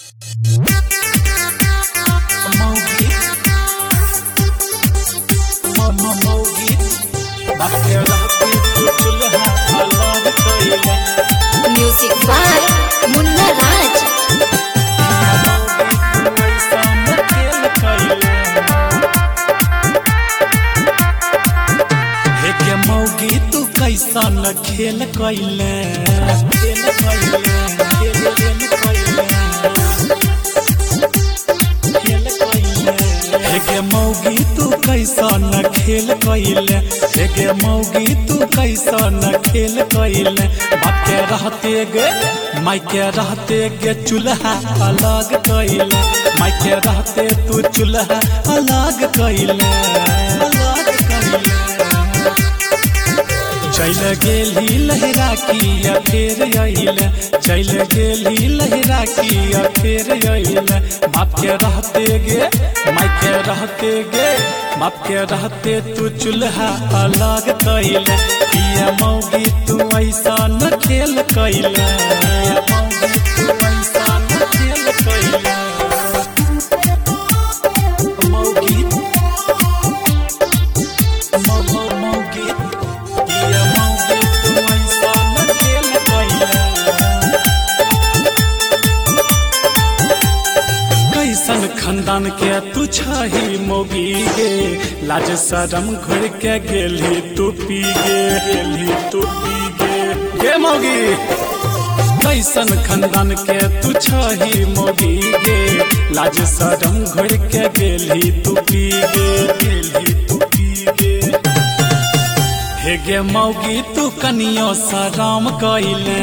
Music by Munna Raj. मौगी तू कैसन खेल कैले मौगी तू कैसन खेल कैले मौगी तू कैसन खेल कैले बाप के रहते गे माई के रहते गे चूल्हा अलग कैले माई के रहते तू चूल्हा अलग कैले चल गेली लहरा किया फेर अइल चल गेली लहरा किया फेर अइल बाप के रहते गे माई के रहते गे बाप के रहते तू चूल्हा अलग कैल किया मौगी तू ऐसा न खेल कैल मौगी तू ऐसा न खेल कैल खानदान के तू छही मौगी गे लाज शरम घुर के गेली तू पी गे मौगी कैसन खानदान के तू छही मौगी गे लाज शरम घुर के गेली तू पी गे हे गे मौगी तू कनियो शरम कैले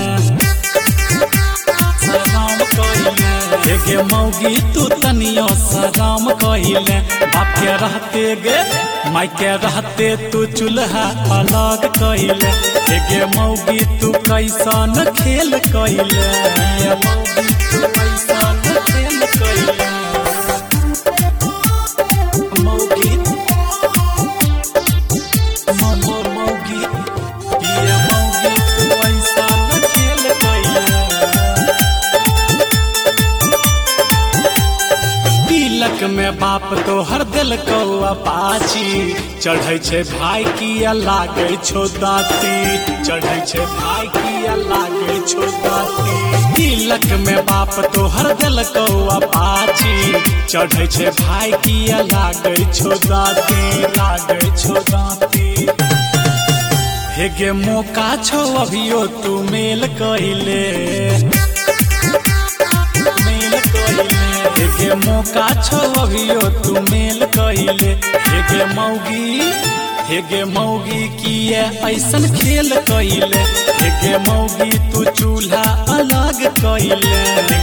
गे मौगी तू तनियो शरम कैले बाप के रहते गे माई के रहते तू चूल्हा अलग कैले गे मौगी तू कैसन खेल कैले मौगी तू कैसन खेल कैले मौगी मौगी ये मौगी तू कैसन खेल कैले तिलक में बाप तो हर दिल को अपाची चढ़े छे भाई किया लागे छो दाती चढ़े छे भाई किया लागे छो दाती तिलक में बाप तो हर दिल को अपाची चढ़े छे भाई किया लागे छो दाती हे गे मौका छो अभियो तू मेल कैले गे मौका छो अभियो तू मेल कैले गे मौगी किए ऐसन खेल कैले गे मौगी तू चूल्हा अलग कैले